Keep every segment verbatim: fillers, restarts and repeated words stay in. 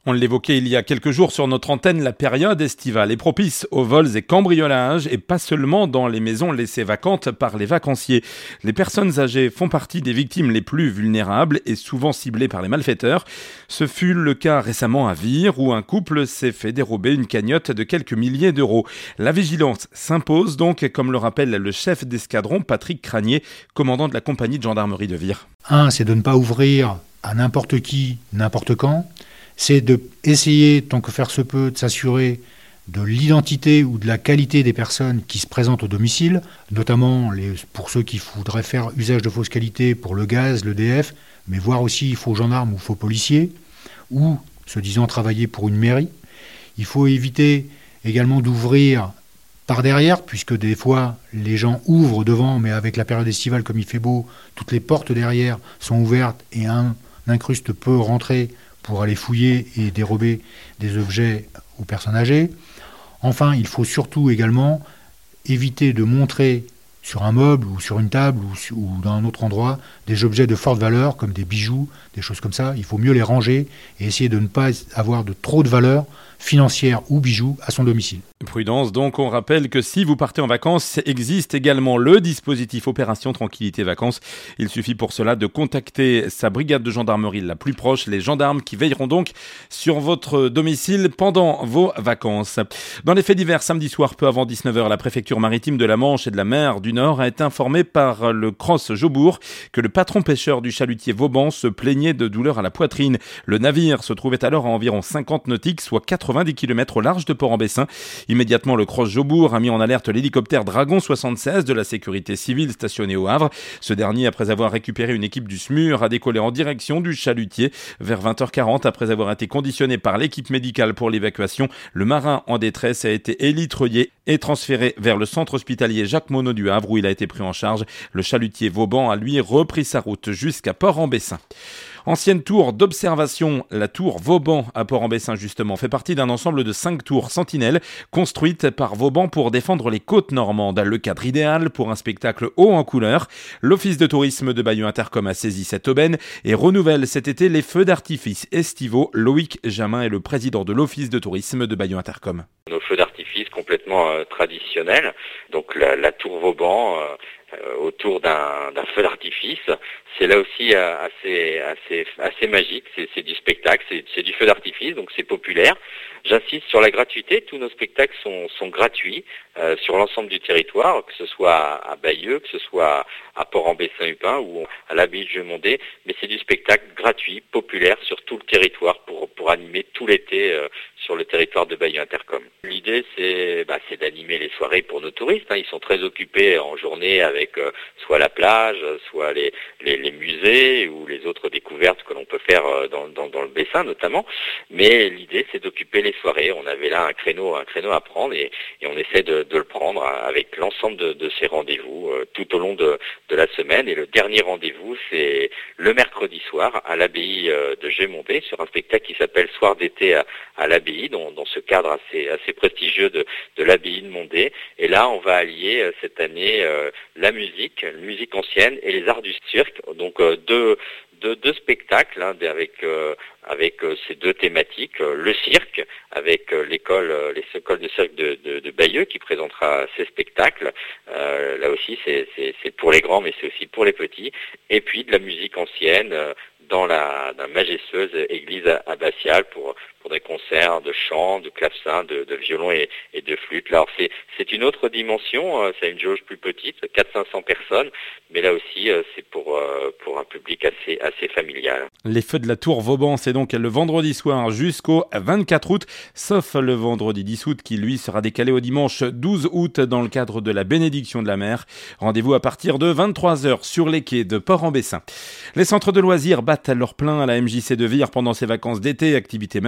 On l'évoquait il y a quelques jours sur notre antenne, la période estivale est propice aux vols et cambriolages et pas seulement dans les maisons laissées vacantes par les vacanciers. Les personnes âgées font partie des victimes les plus vulnérables et souvent ciblées par les malfaiteurs. Ce fut le cas récemment à Vire où un couple s'est fait dérober une cagnotte de quelques milliers d'euros. La vigilance s'impose donc, comme le rappelle le chef d'escadron Patrick Cranier, commandant de la compagnie de gendarmerie de Vire. Un, c'est de ne pas ouvrir à n'importe qui, n'importe quand. C'est d'essayer, tant que faire se peut, de s'assurer de l'identité ou de la qualité des personnes qui se présentent au domicile, notamment les, pour ceux qui voudraient faire usage de fausses qualités pour le gaz, l'E D F, mais voire aussi faux gendarmes ou faux policiers, ou se disant travailler pour une mairie. Il faut éviter également d'ouvrir par derrière, puisque des fois les gens ouvrent devant, mais avec la période estivale, comme il fait beau, toutes les portes derrière sont ouvertes et un incruste peut rentrer pour aller fouiller et dérober des objets aux personnes âgées. Enfin, il faut surtout également éviter de montrer sur un meuble ou sur une table ou, ou dans un autre endroit des objets de forte valeur comme des bijoux, des choses comme ça. Il faut mieux les ranger et essayer de ne pas avoir de trop de valeur financière ou bijoux à son domicile. Prudence donc, on rappelle que si vous partez en vacances, existe également le dispositif Opération Tranquillité Vacances. Il suffit pour cela de contacter sa brigade de gendarmerie la plus proche, les gendarmes qui veilleront donc sur votre domicile pendant vos vacances. Dans les faits divers, samedi soir, peu avant dix-neuf heures, la préfecture maritime de la Manche et de la mer du Nord a été informée par le Cross Jobourg que le patron pêcheur du chalutier Vauban se plaignait de douleurs à la poitrine. Le navire se trouvait alors à environ cinquante nautiques, soit quatre-vingt-dix kilomètres au large de Port-en-Bessin. Immédiatement, le Cross Jobourg a mis en alerte l'hélicoptère Dragon soixante-seize de la sécurité civile stationné au Havre. Ce dernier, après avoir récupéré une équipe du S M U R, a décollé en direction du chalutier. Vers vingt heures quarante, après avoir été conditionné par l'équipe médicale pour l'évacuation, le marin en détresse a été élitreillé et transféré vers le centre hospitalier Jacques Monod du Havre où il a été pris en charge. Le chalutier Vauban a lui repris sa route jusqu'à Port-en-Bessin. Ancienne tour d'observation, la tour Vauban à Port-en-Bessin justement fait partie d'un ensemble de cinq tours sentinelles construites par Vauban pour défendre les côtes normandes. Le cadre idéal pour un spectacle haut en couleur. L'office de tourisme de Bayeux Intercom a saisi cette aubaine et renouvelle cet été les feux d'artifice estivaux. Loïc Jamin est le président de l'office de tourisme de Bayeux Intercom. Nos feux d'artifice complètement euh, traditionnels, donc la, la tour Vauban euh, euh, autour d'un, d'un feu d'artifice, c'est là aussi euh, assez, assez, assez magique, c'est, c'est du spectacle, c'est, c'est du feu d'artifice, donc c'est populaire. J'insiste sur la gratuité, tous nos spectacles sont, sont gratuits euh, sur l'ensemble du territoire, que ce soit à, à Bayeux, que ce soit à Port-en-Bessin-Hupin ou à l'abbaye de Jeumondé, mais c'est du spectacle gratuit, populaire sur tout le territoire pour, pour animer tout l'été euh, sur le territoire de Bayeux Intercom. L'idée c'est, bah, c'est d'animer les soirées pour nos touristes, hein. Ils sont très occupés en journée avec euh, soit la plage, soit les, les, les musées ou les autres découvertes que l'on peut faire euh, dans, dans, dans le Bessin notamment, mais l'idée c'est d'occuper les soirées. On avait là un créneau, un créneau à prendre et, et on essaie de, de le prendre avec l'ensemble de, de ces rendez-vous euh, tout au long de, de la semaine. Et le dernier rendez-vous, c'est le mercredi soir à l'abbaye euh, de Jeumondé sur un spectacle qui s'appelle Soir d'été à, à l'abbaye, dans, dans ce cadre assez, assez prestigieux de, de l'abbaye de Mondé. Et là, on va allier euh, cette année euh, la musique, la musique ancienne et les arts du cirque. Donc euh, deux, deux, deux spectacles hein, avec euh, avec euh, ces deux thématiques, euh, le cirque avec euh, l'école, euh, les écoles de cirque de, de, de Bayeux qui présentera ces spectacles. Euh, là aussi, c'est, c'est, c'est pour les grands, mais c'est aussi pour les petits. Et puis de la musique ancienne euh, dans la, la majestueuse église abbatiale pour pour des concerts de chant, de clavecin, de, de violon et, et de flûte. Alors c'est c'est une autre dimension, euh, c'est une jauge plus petite, quatre cents à cinq cents personnes, mais là aussi euh, c'est pour euh, pour un public assez assez familial. Les feux de la tour Vauban, c'est donc le vendredi soir jusqu'au vingt-quatre août, sauf le vendredi dix août qui lui sera décalé au dimanche douze août dans le cadre de la bénédiction de la mer. Rendez-vous à partir de vingt-trois heures sur les quais de Port-en-Bessin. Les centres de loisirs battent leur plein à la M J C de Vire pendant ses vacances d'été, activités manuelles, grand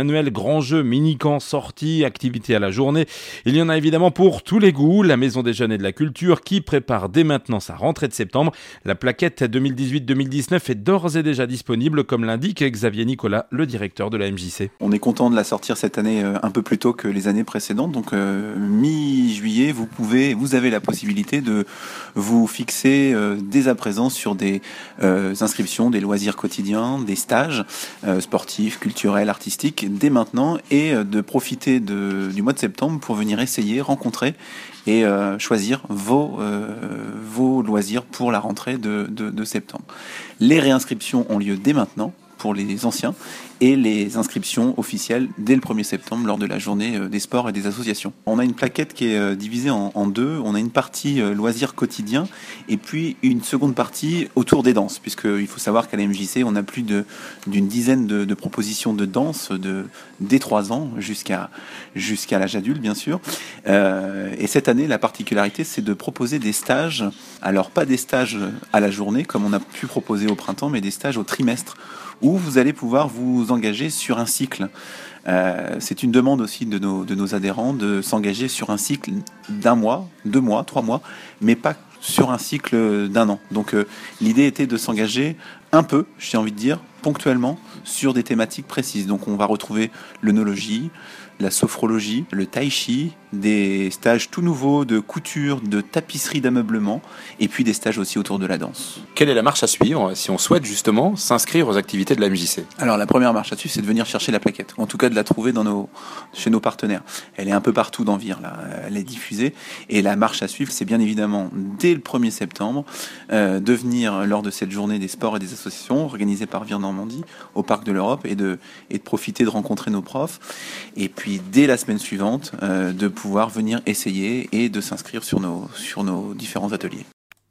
grands jeux, mini-camps, sorties, activités à la journée. Il y en a évidemment pour tous les goûts. La Maison des Jeunes et de la Culture qui prépare dès maintenant sa rentrée de septembre. La plaquette deux mille dix-huit deux mille dix-neuf est d'ores et déjà disponible, comme l'indique Xavier Nicolas, le directeur de la M J C. On est content de la sortir cette année un peu plus tôt que les années précédentes. Donc euh, mi-juillet, vous pouvez, vous avez la possibilité de vous fixer euh, dès à présent sur des euh, inscriptions, des loisirs quotidiens, des stages euh, sportifs, culturels, artistiques, dès maintenant, et euh, de profiter de, du mois de septembre pour venir essayer, rencontrer et euh, choisir vos, euh, vos loisirs pour la rentrée de, de, de septembre. Les réinscriptions ont lieu dès maintenant pour les anciens et les inscriptions officielles dès le premier septembre lors de la journée des sports et des associations. On a une plaquette qui est divisée en, en deux. On a une partie loisirs quotidiens et puis une seconde partie autour des danses, puisqu'il faut savoir qu'à la M J C, on a plus de, d'une dizaine de, de propositions de danse de, dès trois ans jusqu'à, jusqu'à l'âge adulte, bien sûr. Euh, et cette année, la particularité, c'est de proposer des stages. Alors, pas des stages à la journée, comme on a pu proposer au printemps, mais des stages au trimestre, où vous allez pouvoir vous engager sur un cycle. Euh, c'est une demande aussi de nos, de nos adhérents de s'engager sur un cycle d'un mois, deux mois, trois mois, mais pas sur un cycle d'un an. Donc euh, l'idée était de s'engager un peu, j'ai envie de dire, ponctuellement, sur des thématiques précises. Donc on va retrouver l'œnologie, la sophrologie, le tai chi, des stages tout nouveaux de couture, de tapisserie d'ameublement, et puis des stages aussi autour de la danse. Quelle est la marche à suivre si on souhaite justement s'inscrire aux activités de la M J C ? Alors la première marche à suivre, c'est de venir chercher la plaquette, en tout cas de la trouver dans nos, chez nos partenaires. Elle est un peu partout dans Vire, là. Elle est diffusée, et la marche à suivre, c'est bien évidemment dès le premier septembre, euh, de venir lors de cette journée des sports et des associations organisée par Vire Normandie au Parc de l'Europe, et de, et de profiter de rencontrer nos profs, et puis dès la semaine suivante, euh, de pouvoir venir essayer et de s'inscrire sur nos, sur nos différents ateliers.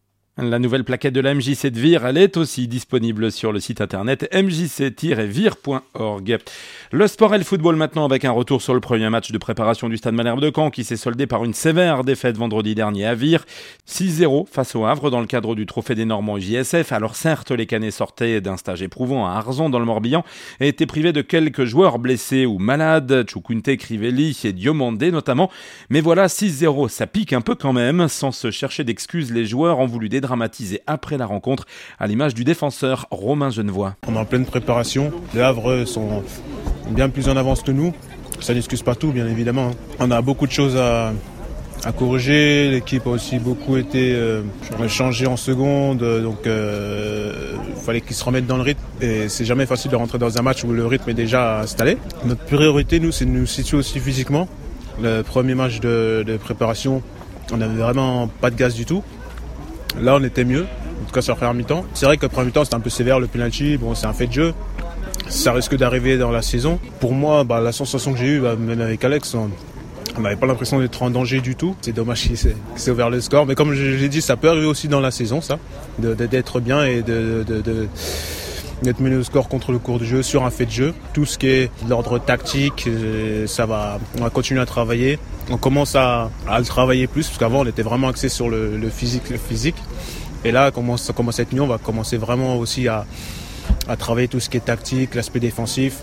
La nouvelle plaquette de la M J C de Vire, elle est aussi disponible sur le site internet m j c tiret vire point org. Le sport et le football maintenant, avec un retour sur le premier match de préparation du Stade Malherbe de Caen qui s'est soldé par une sévère défaite vendredi dernier à Vire. six zéro face au Havre dans le cadre du Trophée des Normands J S F. Alors certes, les Canets sortaient d'un stage éprouvant à Arzon dans le Morbihan et étaient privés de quelques joueurs blessés ou malades, Chukwunte, Crivelli et Diomandé notamment. Mais voilà, six zéro, ça pique un peu quand même. Sans se chercher d'excuses, les joueurs ont voulu dédramatiser après la rencontre, à l'image du défenseur Romain Genevois. On est en pleine préparation. Les Havres sont bien plus en avance que nous. Ça n'excuse pas tout, bien évidemment. On a beaucoup de choses à, à corriger. L'équipe a aussi beaucoup été euh, changée en seconde. Donc il euh, fallait qu'ils se remettent dans le rythme. Et c'est jamais facile de rentrer dans un match où le rythme est déjà installé. Notre priorité, nous, c'est de nous situer aussi physiquement. Le premier match de, de préparation, on n'avait vraiment pas de gaz du tout. Là, on était mieux, en tout cas sur la première mi-temps. C'est vrai que la première mi-temps, c'était un peu sévère, le penalty. Bon, c'est un fait de jeu. Ça risque d'arriver dans la saison. Pour moi, bah, la sensation que j'ai eue, bah, même avec Alex, on n'avait pas l'impression d'être en danger du tout. C'est dommage qu'il s'est, qu'il s'est ouvert le score. Mais comme je l'ai dit, ça peut arriver aussi dans la saison, ça. De, de, d'être bien et de, de, de, d'être mené au score contre le cours du jeu, sur un fait de jeu. Tout ce qui est de l'ordre tactique, ça va, on va continuer à travailler. On commence à, à le travailler plus, parce qu'avant on était vraiment axé sur le, le physique, le physique. Et là, comment ça commence à être mieux, on va commencer vraiment aussi à, à travailler tout ce qui est tactique, l'aspect défensif,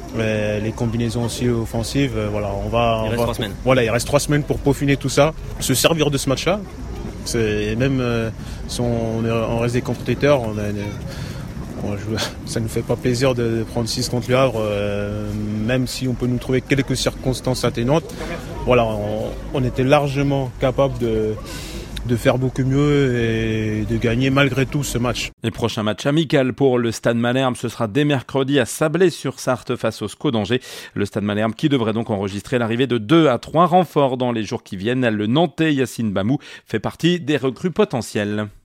les combinaisons aussi offensives. Voilà, on va. Il on reste va, trois semaines. Voilà, il reste trois semaines pour peaufiner tout ça, se servir de ce match-là. C'est même euh, si on, on reste des compétiteurs, on a. Une, ça ne nous fait pas plaisir de prendre six contre le Havre, euh, même si on peut nous trouver quelques circonstances atténuantes. Voilà, on, on était largement capable de, de faire beaucoup mieux et de gagner malgré tout ce match. Les prochains matchs amicaux pour le Stade Malherbe, ce sera dès mercredi à Sablé-sur-Sarthe face au S C O d'Angers. Le Stade Malherbe qui devrait donc enregistrer l'arrivée de deux à trois renforts dans les jours qui viennent. Le Nantais Yacine Bamou fait partie des recrues potentielles.